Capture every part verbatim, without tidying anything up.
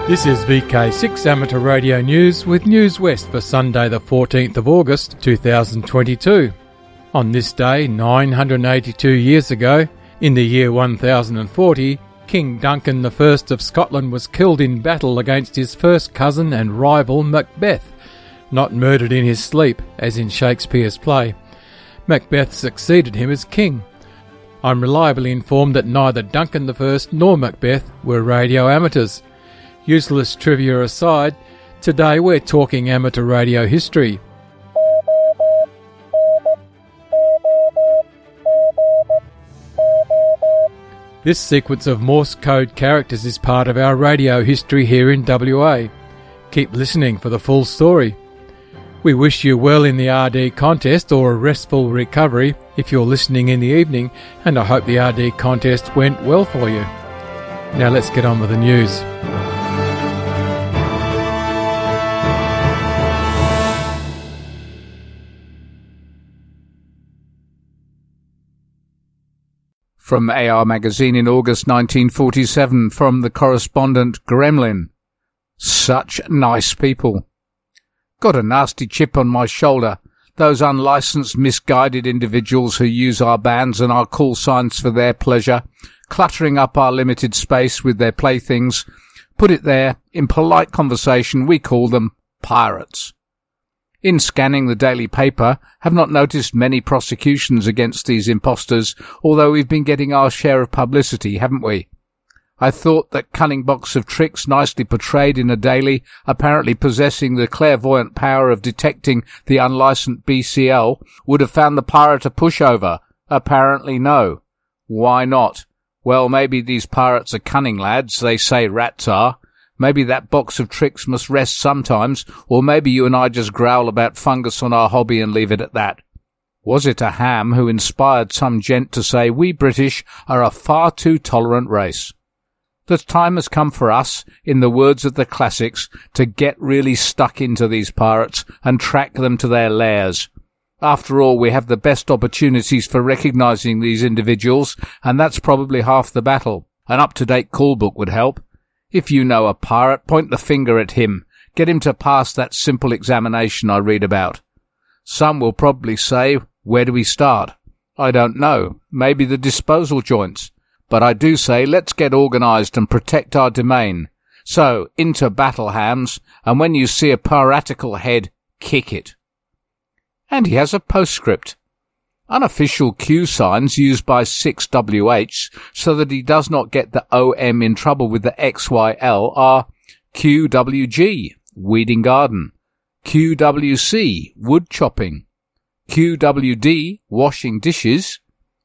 This is V K six Amateur Radio News with News West for Sunday the fourteenth of August two thousand twenty-two. On this day, nine hundred eighty-two years ago, in the year one thousand forty, King Duncan the First of Scotland was killed in battle against his first cousin and rival Macbeth, not murdered in his sleep, as in Shakespeare's play. Macbeth succeeded him as king. I'm reliably informed that neither Duncan the First nor Macbeth were radio amateurs. Useless trivia aside, today we're talking amateur radio history. This sequence of Morse code characters is part of our radio history here in W A. Keep listening for the full story. We wish you well in the R D contest or a restful recovery if you're listening in the evening, and I hope the R D contest went well for you. Now let's get on with the news. From A R Magazine in August nineteen forty-seven, from the correspondent Gremlin. Such nice people. Got a nasty chip on my shoulder. Those unlicensed, misguided individuals who use our bands and our call signs for their pleasure, cluttering up our limited space with their playthings. Put it there, in polite conversation we call them pirates. In scanning the daily paper, have not noticed many prosecutions against these impostors, although we've been getting our share of publicity, haven't we? I thought that cunning box of tricks nicely portrayed in a daily, apparently possessing the clairvoyant power of detecting the unlicensed B C L, would have found the pirate a pushover. Apparently no. Why not? Well, maybe these pirates are cunning lads, they say rats are. Maybe that box of tricks must rest sometimes, or maybe you and I just growl about fungus on our hobby and leave it at that. Was it a ham who inspired some gent to say we British are a far too tolerant race? The time has come for us, in the words of the classics, to get really stuck into these pirates and track them to their lairs. After all, we have the best opportunities for recognising these individuals, and that's probably half the battle. An up-to-date call book would help. If you know a pirate, point the finger at him. Get him to pass that simple examination I read about. Some will probably say, where do we start? I don't know. Maybe the disposal joints. But I do say, let's get organised and protect our domain. So, into battle, hams, and when you see a piratical head, kick it. And he has a postscript. Unofficial Q signs used by six W H so that he does not get the O M in trouble with the X Y L are Q W G, weeding garden, Q W C, wood chopping, Q W D, washing dishes,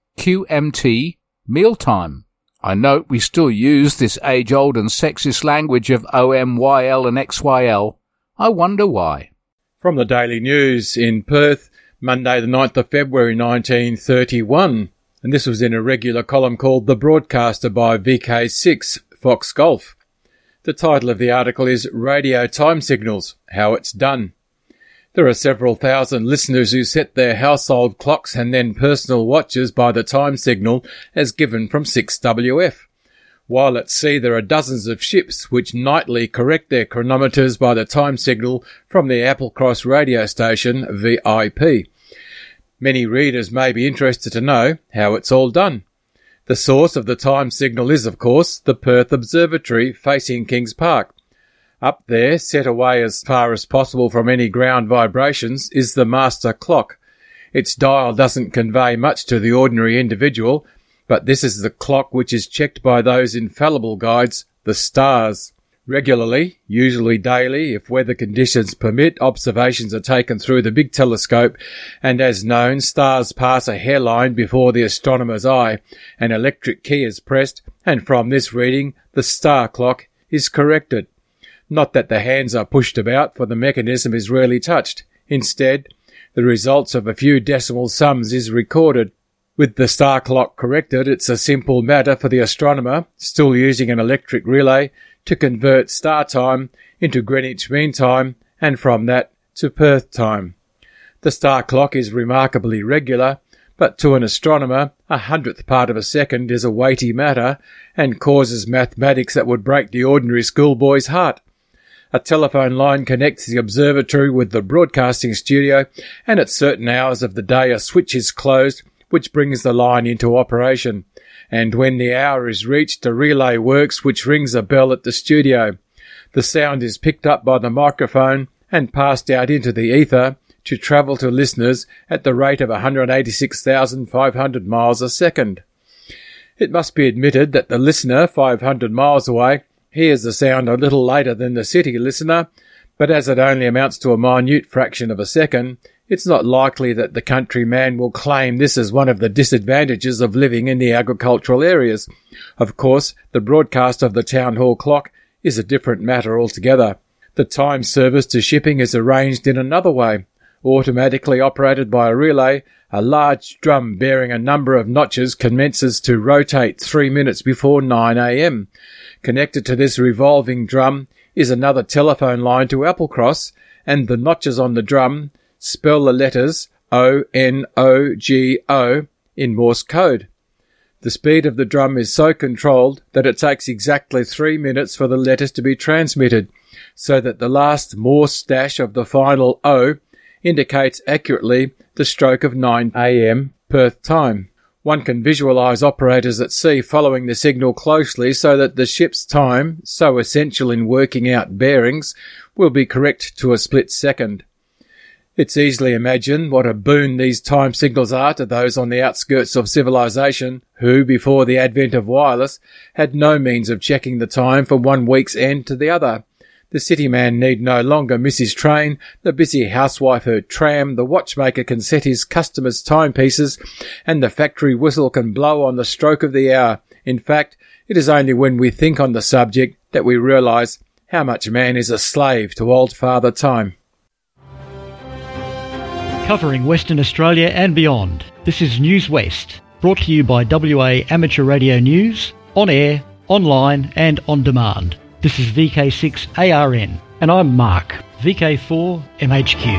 Q M T, mealtime. I note we still use this age-old and sexist language of O M, Y L and X Y L. I wonder why. From the Daily News in Perth, Monday the ninth of February nineteen thirty-one, and this was in a regular column called The Broadcaster by V K six, Fox Golf. The title of the article is Radio Time Signals, How It's Done. There are several thousand listeners who set their household clocks and then personal watches by the time signal as given from six W F. While at sea there are dozens of ships which nightly correct their chronometers by the time signal from the Applecross radio station V I P. Many readers may be interested to know how it's all done. The source of the time signal is, of course, the Perth Observatory facing Kings Park. Up there, set away as far as possible from any ground vibrations, is the master clock. Its dial doesn't convey much to the ordinary individual, but this is the clock which is checked by those infallible guides, the stars. Regularly, usually daily, if weather conditions permit, observations are taken through the big telescope, and as known, stars pass a hairline before the astronomer's eye. An electric key is pressed, and from this reading, the star clock is corrected. Not that the hands are pushed about, for the mechanism is rarely touched. Instead, the results of a few decimal sums is recorded. With the star clock corrected, it's a simple matter for the astronomer, still using an electric relay, to convert star time into Greenwich Mean Time, and from that to Perth time. The star clock is remarkably regular, but to an astronomer, a hundredth part of a second is a weighty matter and causes mathematics that would break the ordinary schoolboy's heart. A telephone line connects the observatory with the broadcasting studio, and at certain hours of the day a switch is closed, which brings the line into operation. And when the hour is reached, a relay works which rings a bell at the studio. The sound is picked up by the microphone and passed out into the ether to travel to listeners at the rate of one hundred eighty-six thousand five hundred miles a second. It must be admitted that the listener, five hundred miles away, hears the sound a little later than the city listener, but as it only amounts to a minute fraction of a second, it's not likely that the countryman will claim this as one of the disadvantages of living in the agricultural areas. Of course, the broadcast of the town hall clock is a different matter altogether. The time service to shipping is arranged in another way. Automatically operated by a relay, a large drum bearing a number of notches commences to rotate three minutes before nine a.m. Connected to this revolving drum is another telephone line to Applecross, and the notches on the drum spell the letters O N O G O in Morse code. The speed of the drum is so controlled that it takes exactly three minutes for the letters to be transmitted, so that the last Morse dash of the final O indicates accurately the stroke of nine a.m. Perth time. One can visualise operators at sea following the signal closely so that the ship's time, so essential in working out bearings, will be correct to a split second. It's easily imagined what a boon these time signals are to those on the outskirts of civilization who, before the advent of wireless, had no means of checking the time from one week's end to the other. The city man need no longer miss his train, the busy housewife her tram, the watchmaker can set his customers' timepieces, and the factory whistle can blow on the stroke of the hour. In fact, it is only when we think on the subject that we realise how much man is a slave to old Father Time. Covering Western Australia and beyond, this is News West, brought to you by W A Amateur Radio News, on air, online and on demand. This is V K six A R N, and I'm Mark, V K four M H Q.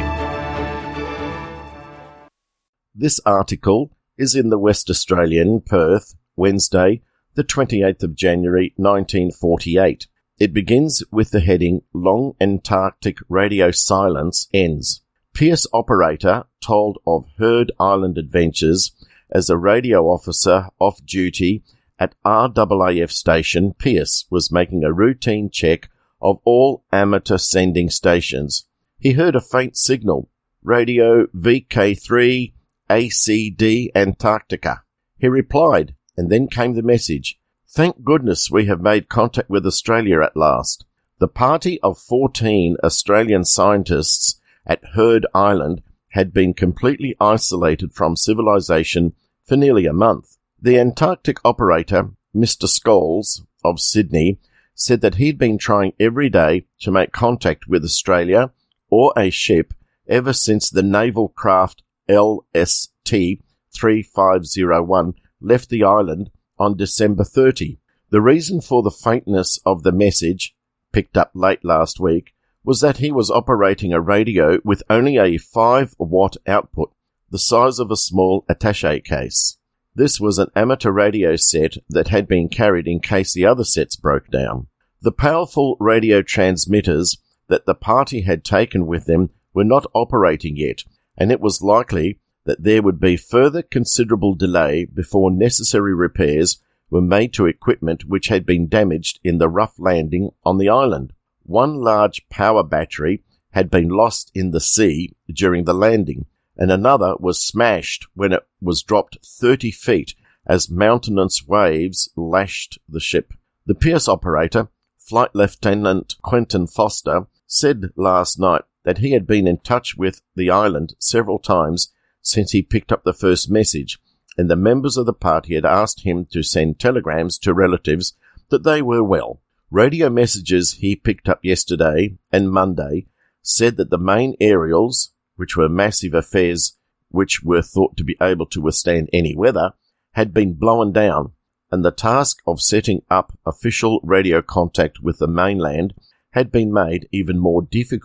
This article is in the West Australian, Perth, Wednesday, the twenty-eighth of January nineteen forty-eight. It begins with the heading, Long Antarctic Radio Silence Ends. Pearce operator told of Heard Island adventures as a radio officer off duty at R A A F station. Pearce was making a routine check of all amateur sending stations. He heard a faint signal, radio V K three A C D Antarctica. He replied, and then came the message, "Thank goodness we have made contact with Australia at last." The party of fourteen Australian scientists at Heard Island had been completely isolated from civilization for nearly a month. The Antarctic operator, Mister Scholes of Sydney, said that he'd been trying every day to make contact with Australia or a ship ever since the naval craft L S T three five zero one left the island on December thirtieth. The reason for the faintness of the message, picked up late last week, was that he was operating a radio with only a five watt output, the size of a small attaché case. This was an amateur radio set that had been carried in case the other sets broke down. The powerful radio transmitters that the party had taken with them were not operating yet, and it was likely that there would be further considerable delay before necessary repairs were made to equipment which had been damaged in the rough landing on the island. One large power battery had been lost in the sea during the landing, and another was smashed when it was dropped thirty feet as mountainous waves lashed the ship. The Pearce operator, Flight Lieutenant Quentin Foster, said last night that he had been in touch with the island several times since he picked up the first message, and the members of the party had asked him to send telegrams to relatives that they were well. Radio messages he picked up yesterday and Monday said that the main aerials, which were massive affairs which were thought to be able to withstand any weather, had been blown down, and the task of setting up official radio contact with the mainland had been made even more difficult.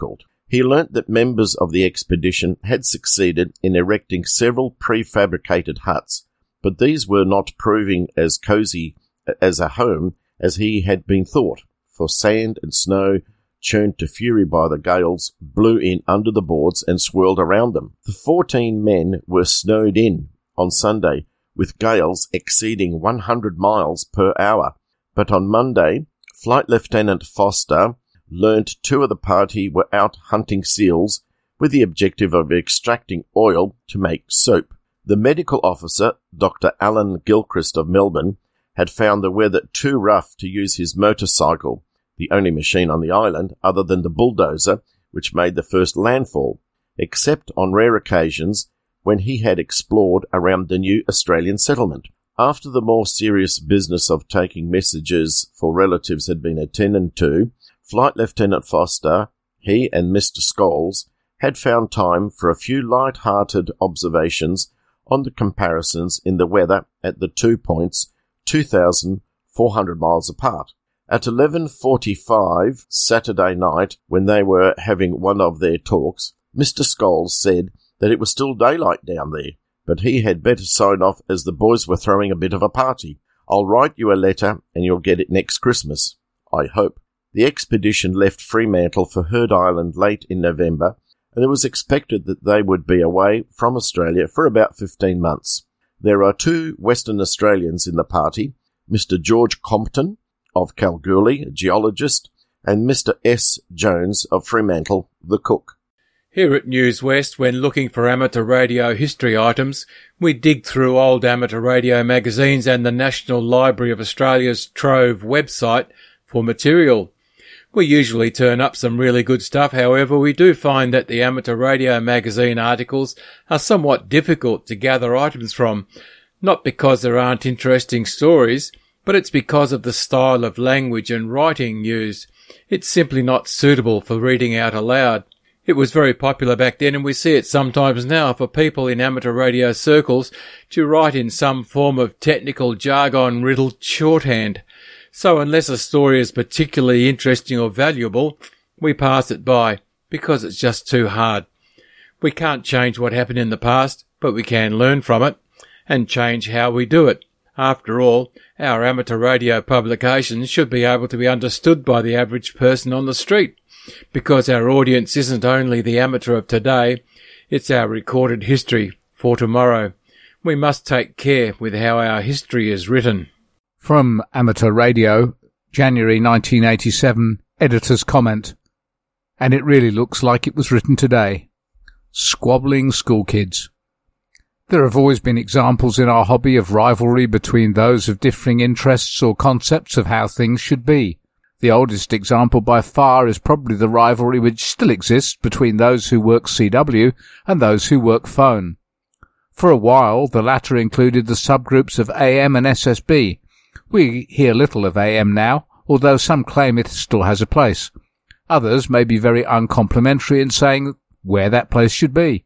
He learnt that members of the expedition had succeeded in erecting several prefabricated huts, but these were not proving as cosy as a home as he had been thought, for sand and snow, churned to fury by the gales, blew in under the boards and swirled around them. The fourteen men were snowed in on Sunday, with gales exceeding one hundred miles per hour. But on Monday, Flight Lieutenant Foster learnt two of the party were out hunting seals with the objective of extracting oil to make soap. The medical officer, Doctor Alan Gilchrist of Melbourne, had found the weather too rough to use his motorcycle, the only machine on the island other than the bulldozer which made the first landfall, except on rare occasions when he had explored around the new Australian settlement. After the more serious business of taking messages for relatives had been attended to, Flight Lieutenant Foster, he and Mister Scholes, had found time for a few light-hearted observations on the comparisons in the weather at the two points two thousand four hundred miles apart. At eleven forty-five Saturday night, when they were having one of their talks, Mister Scholes said that it was still daylight down there, but he had better sign off as the boys were throwing a bit of a party. I'll write you a letter and you'll get it next Christmas, I hope. The expedition left Fremantle for Heard Island late in November, and it was expected that they would be away from Australia for about fifteen months. There are two Western Australians in the party, Mister George Compton of Kalgoorlie, a geologist, and Mister S. Jones of Fremantle, the cook. Here at News West, when looking for amateur radio history items, we dig through old amateur radio magazines and the National Library of Australia's Trove website for material. We usually turn up some really good stuff, however we do find that the amateur radio magazine articles are somewhat difficult to gather items from, not because there aren't interesting stories, but it's because of the style of language and writing used. It's simply not suitable for reading out aloud. It was very popular back then, and we see it sometimes now for people in amateur radio circles to write in some form of technical jargon-riddled shorthand. So unless a story is particularly interesting or valuable, we pass it by, because it's just too hard. We can't change what happened in the past, but we can learn from it, and change how we do it. After all, our amateur radio publications should be able to be understood by the average person on the street, because our audience isn't only the amateur of today, it's our recorded history for tomorrow. We must take care with how our history is written. From Amateur Radio, January nineteen eighty-seven, editor's comment. And it really looks like it was written today. Squabbling schoolkids. There have always been examples in our hobby of rivalry between those of differing interests or concepts of how things should be. The oldest example by far is probably the rivalry which still exists between those who work C W and those who work phone. For a while, the latter included the subgroups of A M and S S B. We hear little of A M now, although some claim it still has a place. Others may be very uncomplimentary in saying where that place should be.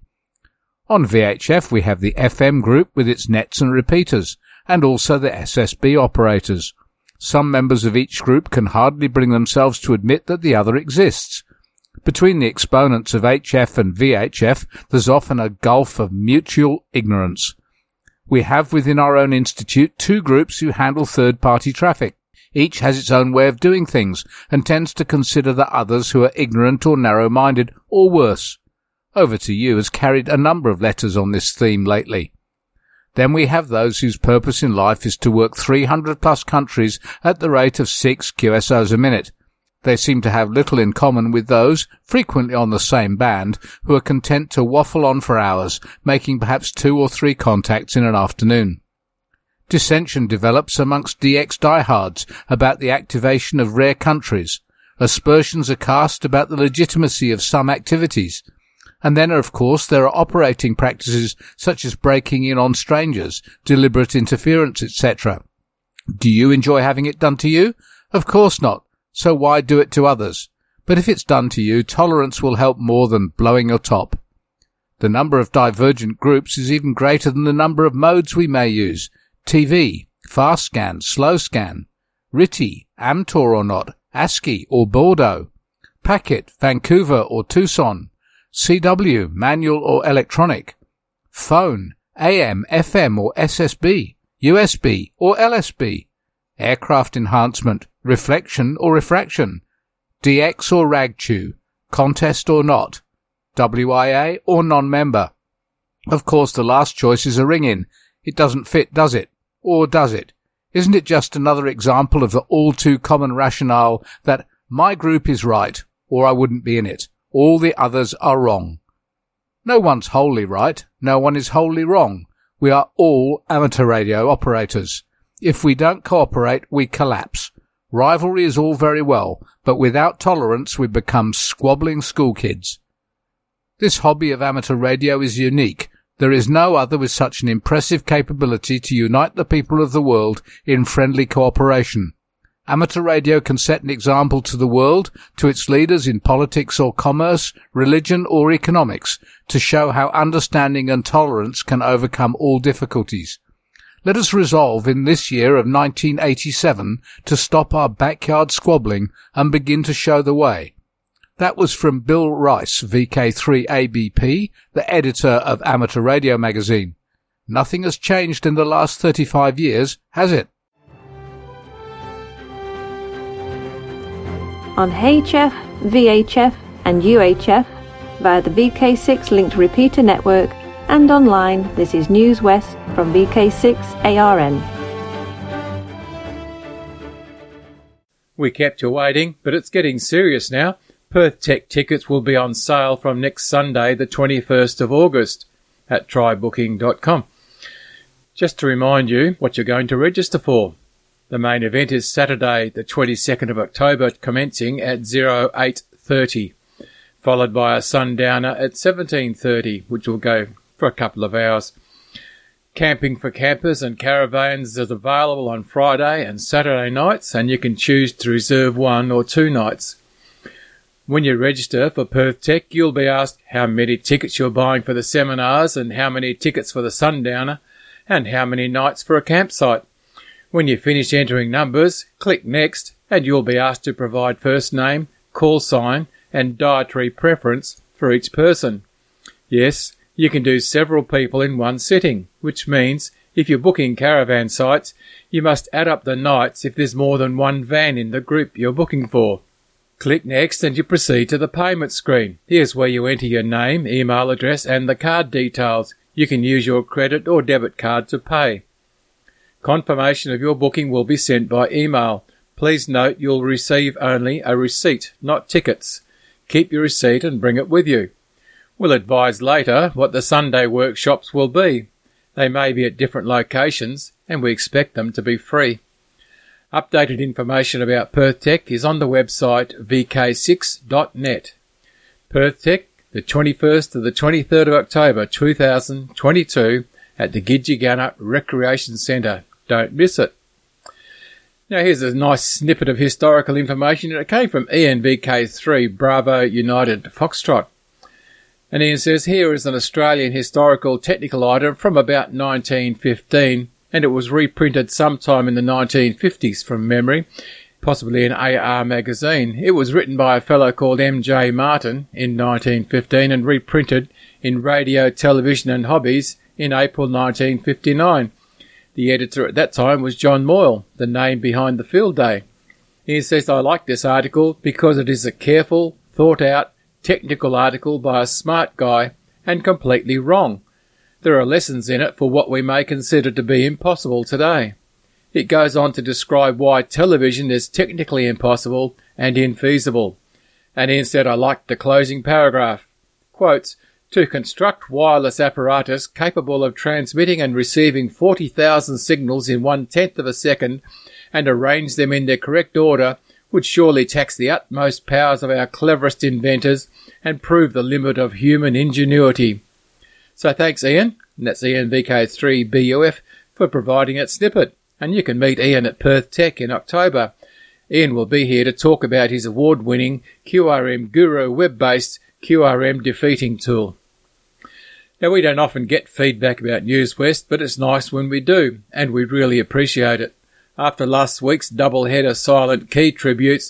On V H F we have the F M group with its nets and repeaters, and also the S S B operators. Some members of each group can hardly bring themselves to admit that the other exists. Between the exponents of H F and V H F there's often a gulf of mutual ignorance. We have within our own institute two groups who handle third-party traffic. Each has its own way of doing things, and tends to consider the others who are ignorant or narrow-minded, or worse. Over to You has carried a number of letters on this theme lately. Then we have those whose purpose in life is to work three hundred plus countries at the rate of six Q S Os a minute. They seem to have little in common with those, frequently on the same band, who are content to waffle on for hours, making perhaps two or three contacts in an afternoon. Dissension develops amongst D X diehards about the activation of rare countries. Aspersions are cast about the legitimacy of some activities. And then, of course, there are operating practices such as breaking in on strangers, deliberate interference, et cetera. Do you enjoy having it done to you? Of course not. So why do it to others? But if it's done to you, tolerance will help more than blowing your top. The number of divergent groups is even greater than the number of modes we may use. T V, fast scan, slow scan, R T I, Amtor or not, ASCII or Bordeaux. Packet, Vancouver or Tucson, C W, manual or electronic, phone, A M, F M or S S B, U S B or L S B, aircraft enhancement, reflection or refraction, D X or ragchew, contest or not, W I A or non-member. Of course, the last choice is a ring-in. It doesn't fit, does it? Or does it? Isn't it just another example of the all-too-common rationale that my group is right, or I wouldn't be in it. All the others are wrong. No one's wholly right. No one is wholly wrong. We are all amateur radio operators. If we don't cooperate, we collapse. Rivalry is all very well, but without tolerance we become squabbling schoolkids. This hobby of amateur radio is unique. There is no other with such an impressive capability to unite the people of the world in friendly cooperation. Amateur radio can set an example to the world, to its leaders in politics or commerce, religion or economics, to show how understanding and tolerance can overcome all difficulties. Let us resolve in this year of nineteen eighty-seven to stop our backyard squabbling and begin to show the way. That was from Bill Rice, V K three A B P, the editor of Amateur Radio magazine. Nothing has changed in the last thirty-five years, has it? On H F, V H F and U H F via the V K six linked repeater network, and online, this is News West from V K six A R N. We kept you waiting, but it's getting serious now. Perth Tech tickets will be on sale from next Sunday, the twenty-first of August, at try booking dot com. Just to remind you what you're going to register for. The main event is Saturday, the twenty-second of October, commencing at oh eight thirty, followed by a sundowner at seventeen thirty, which will go for a couple of hours. Camping for campers and caravans is available on Friday and Saturday nights, and you can choose to reserve one or two nights. When you register for Perth Tech, you'll be asked how many tickets you're buying for the seminars and how many tickets for the sundowner and how many nights for a campsite. When you finish entering numbers, click Next and you'll be asked to provide first name, call sign and dietary preference for each person. Yes, you can do several people in one sitting, which means if you're booking caravan sites, you must add up the nights if there's more than one van in the group you're booking for. Click Next and you proceed to the payment screen. Here's where you enter your name, email address and the card details. You can use your credit or debit card to pay. Confirmation of your booking will be sent by email. Please note you'll receive only a receipt, not tickets. Keep your receipt and bring it with you. We'll advise later what the Sunday workshops will be. They may be at different locations and we expect them to be free. Updated information about Perth Tech is on the website v k six dot net. Perth Tech, the twenty-first to the twenty-third of October two thousand twenty-two at the Gidgee Recreation Centre. Don't miss it. Now here's a nice snippet of historical information. It came from Ian V K three Bravo United Foxtrot. And Ian says, here is an Australian historical technical item from about nineteen fifteen, and it was reprinted sometime in the nineteen fifties from memory, possibly in A R magazine. It was written by a fellow called M J Martin in nineteen fifteen and reprinted in Radio, Television and Hobbies in April nineteen fifty-nine. The editor at that time was John Moyle, the name behind the field day. He says, I like this article because it is a careful, thought-out, technical article by a smart guy and completely wrong. There are lessons in it for what we may consider to be impossible today. It goes on to describe why television is technically impossible and infeasible. And instead I like the closing paragraph. Quotes, to construct wireless apparatus capable of transmitting and receiving forty thousand signals in one-tenth of a second and arrange them in their correct order would surely tax the utmost powers of our cleverest inventors and prove the limit of human ingenuity. So thanks, Ian, and that's Ian V K three B U F, for providing that snippet. And you can meet Ian at Perth Tech in October. Ian will be here to talk about his award-winning Q R M Guru web-based Q R M defeating tool. Now, we don't often get feedback about News West, but it's nice when we do, and we really appreciate it. After last week's double-header Silent Key tributes,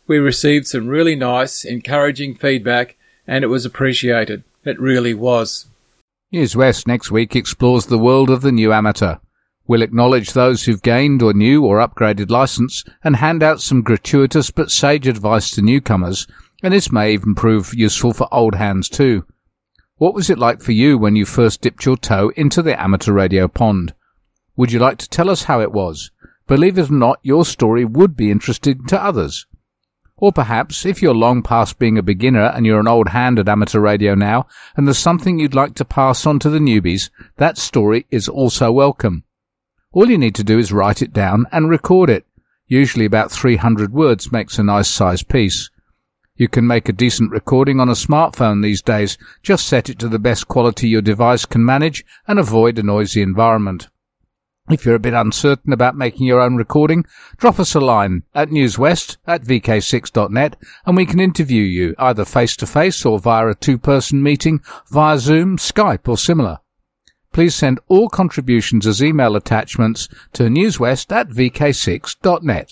We received some really nice, encouraging feedback, and it was appreciated. It really was. News West next week explores the world of the new amateur. We'll acknowledge those who've gained or new or upgraded licence and hand out some gratuitous but sage advice to newcomers, and this may even prove useful for old hands too. What was it like for you when you first dipped your toe into the amateur radio pond? Would you like to tell us how it was? Believe it or not, your story would be interesting to others. Or perhaps, if you're long past being a beginner and you're an old hand at amateur radio now, and there's something you'd like to pass on to the newbies, that story is also welcome. All you need to do is write it down and record it. Usually about three hundred words makes a nice sized piece. You can make a decent recording on a smartphone these days. Just set it to the best quality your device can manage and avoid a noisy environment. If you're a bit uncertain about making your own recording, drop us a line at newswest at v k six dot net and we can interview you either face-to-face or via a two-person meeting, via Zoom, Skype or similar. Please send all contributions as email attachments to newswest at v k six dot net.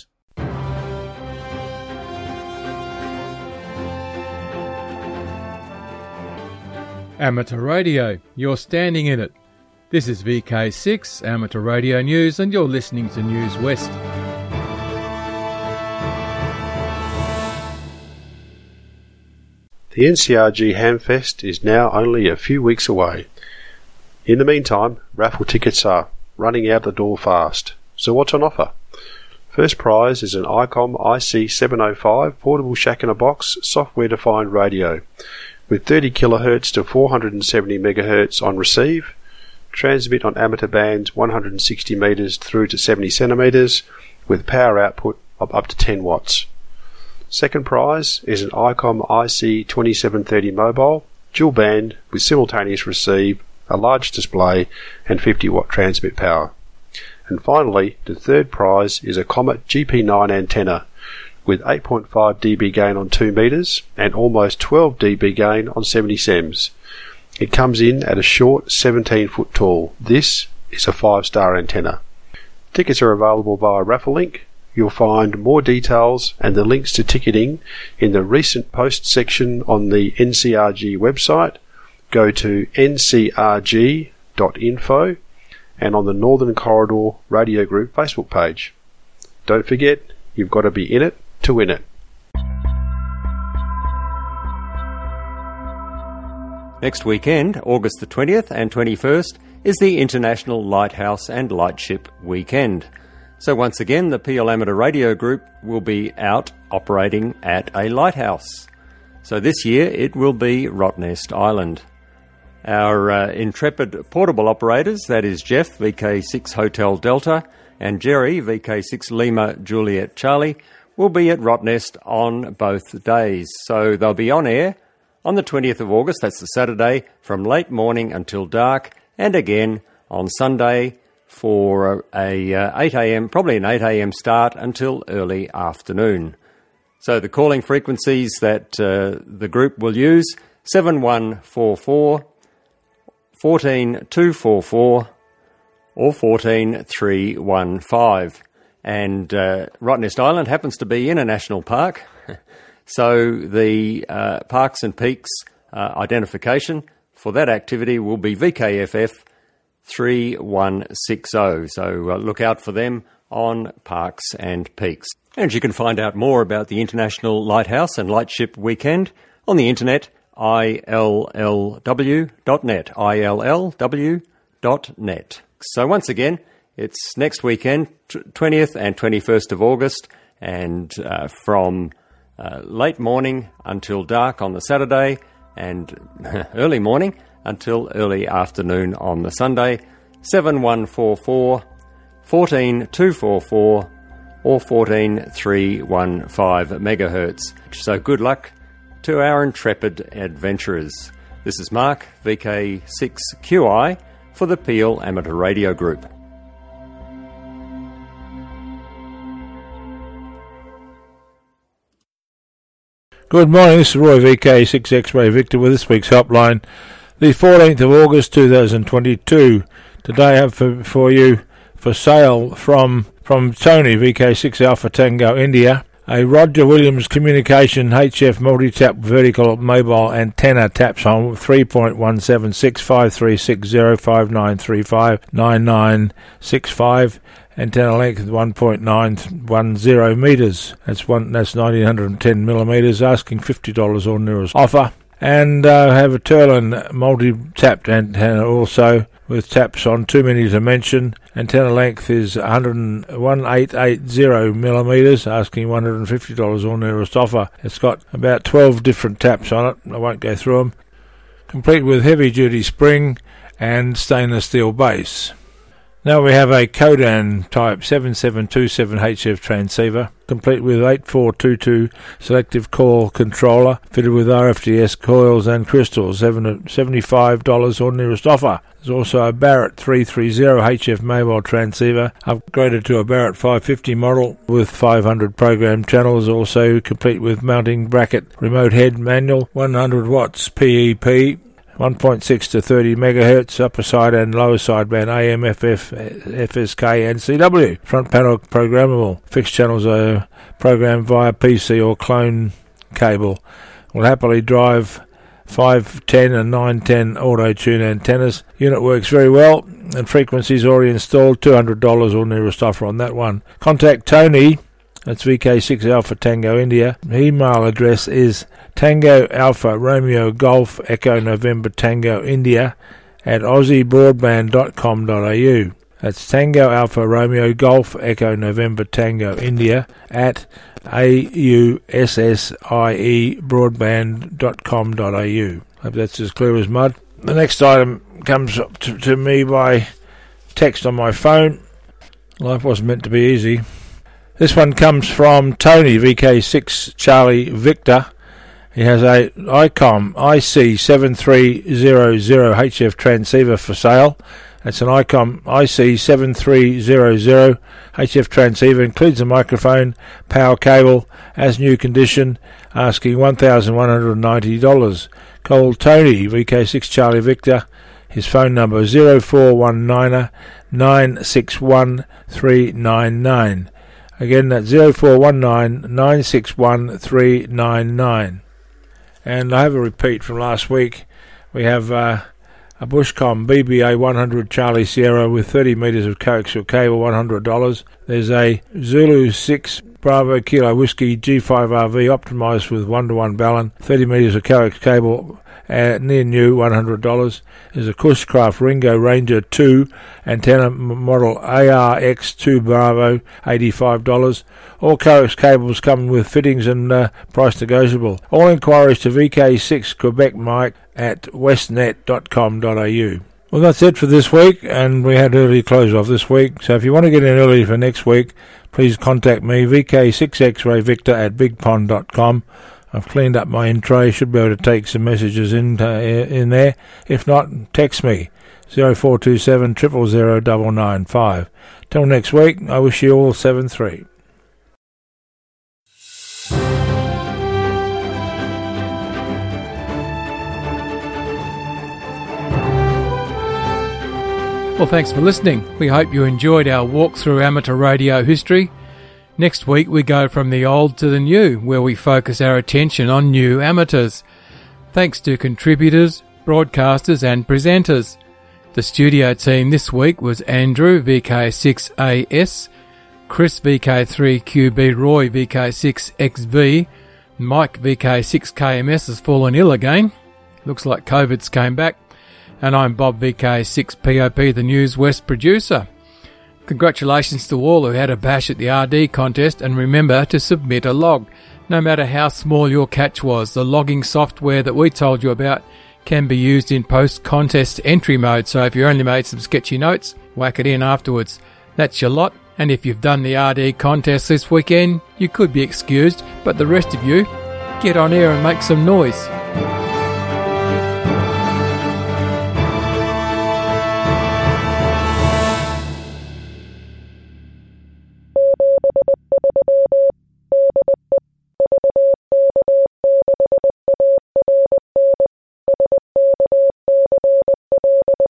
Amateur Radio, you're standing in it. This is V K six, Amateur Radio News, and you're listening to News West. The N C R G Hamfest is now only a few weeks away. In the meantime, raffle tickets are running out the door fast. So what's on offer? First prize is an ICOM I C seven oh five portable shack-in-a-box software-defined radio with thirty kilohertz to four hundred seventy megahertz on receive, transmit on amateur bands one hundred sixty meters through to seventy centimeters with power output of up to ten watts. Second prize is an ICOM I C twenty-seven thirty mobile, dual band with simultaneous receive, a large display and fifty watt transmit power. And finally, the third prize is a Comet G P nine antenna with eight point five decibel gain on two meters and almost twelve decibel gain on seventy centimeters. It comes in at a short seventeen foot tall. This is a five star antenna. Tickets are available via Raffle Link. You'll find more details and the links to ticketing in the recent post section on the N C R G website. Go to n c r g dot info and on the Northern Corridor Radio Group Facebook page. Don't forget, you've got to be in it to win it. Next weekend, August the twentieth and twenty-first, is the International Lighthouse and Lightship Weekend. So once again, the Peel Amateur Radio Group will be out operating at a lighthouse. So this year it will be Rottnest Island. Our uh, intrepid portable operators, that is Jeff, V K six Hotel Delta, and Jerry, V K six Lima Juliet Charlie, will be at Rottnest on both days. So they'll be on air on the twentieth of August, that's the Saturday, from late morning until dark, and again on Sunday for a uh, eight a.m., probably an eight a.m. start until early afternoon. So the calling frequencies that uh, the group will use, seven one four four, one four two four four or one four three one five. And uh, Rottnest Island happens to be in a national park, so the uh, Parks and Peaks uh, identification for that activity will be V K F F three one six zero. So uh, look out for them on Parks and Peaks. And you can find out more about the International Lighthouse and Lightship Weekend on the internet, I L L W dot net, I L L W dot net. So once again, it's next weekend, twentieth and twenty-first of August, and uh, from uh, late morning until dark on the Saturday, and early morning until early afternoon on the Sunday, seven one four four, one four two four four or one four three one five megahertz. So good luck to our intrepid adventurers. This is Mark, V K six Q I, for the Peel Amateur Radio Group. Good morning, this is Roy, V K six X-Ray Victor, with this week's helpline, the fourteenth of August two thousand twenty-two. Today I have for, for you for sale from from Tony, V K six Alpha Tango India, A Roger Williams Communication H F multi-tap vertical mobile antenna taps on three point one seven six five three six zero five nine three five nine nine six five. Antenna length one point nine one zero metres. That's one. That's nineteen ten millimetres. Asking fifty dollars or nearest offer. And uh, have a Turlin multi-tapped antenna also, with taps on too many to mention. Antenna length is one eight eight zero millimetres, asking one hundred fifty dollars or nearest offer. It's got about twelve different taps on it. I won't go through them. Complete with heavy-duty spring and stainless steel base. Now we have a Codan type seven seven two seven H F transceiver, complete with eight four two two selective coil controller, fitted with R F D S coils and crystals, seventy-five dollars or nearest offer. There's also a Barrett three thirty H F mobile transceiver, upgraded to a Barrett five fifty model with five hundred program channels, also complete with mounting bracket, remote head manual, one hundred watts P E P, one point six to thirty megahertz, upper side and lower side band A M, F F, F S K and C W. Front panel programmable. Fixed channels are programmed via P C or clone cable. Will happily drive five ten and nine ten auto-tune antennas. Unit works very well and frequencies already installed, two hundred dollars or nearest offer on that one. Contact Tony. That's V K six Alpha Tango India. Email address is Tango Alpha Romeo Golf Echo November Tango India at aussie broadband dot com dot a u. That's Tango Alpha Romeo Golf Echo November Tango India at A U S S I E broadband dot com dot a u. Hope that's as clear as mud. The next item comes to, to me by text on my phone. Life wasn't meant to be easy. This one comes from Tony, V K six Charlie Victor. He has a ICOM I C seven three zero zero H F transceiver for sale. That's an ICOM I C seven three zero zero H F transceiver, includes a microphone, power cable, as new condition, asking one thousand one hundred ninety dollars. Call Tony, V K six Charlie Victor. His phone number is zero four one nine nine six one three nine nine. Again, that's zero four one nine nine six one three nine nine. And I have a repeat from last week. We have uh, a Bushcom B B A one hundred Charlie Sierra with thirty metres of coaxial cable, one hundred dollars. There's a Zulu six Bravo Kilo Whiskey G five R V optimised with one to one Ballon, thirty metres of coax cable, uh, near new, one hundred dollars. There's a Cushcraft Ringo Ranger two antenna model A R X two Bravo, eighty-five dollars. All coax cables coming with fittings and uh, price negotiable. All inquiries to V K six Quebec Mike at westnet dot com dot a u. Well, that's it for this week, and we had early close off this week. So if you want to get in early for next week, please contact me, V K six X-Ray Victor at big pond dot com. I've cleaned up my intro. You should be able to take some messages in uh, in there. If not, text me, zero four two seven, zero zero zero, nine nine five. Till next week, I wish you all seven three. Well, thanks for listening. We hope you enjoyed our walk through amateur radio history. Next week we go from the old to the new, where we focus our attention on new amateurs. Thanks to contributors, broadcasters and presenters. The studio team this week was Andrew, V K six A S, Chris, V K three Q B, Roy, V K six X V, Mike, V K six K M S has fallen ill again. Looks like COVID's came back. And I'm Bob, V K six P O P, the News West producer. Congratulations to all who had a bash at the R D contest, and remember to submit a log. No matter how small your catch was, the logging software that we told you about can be used in post-contest entry mode, so if you only made some sketchy notes, whack it in afterwards. That's your lot, and if you've done the R D contest this weekend, you could be excused, but the rest of you, get on air and make some noise.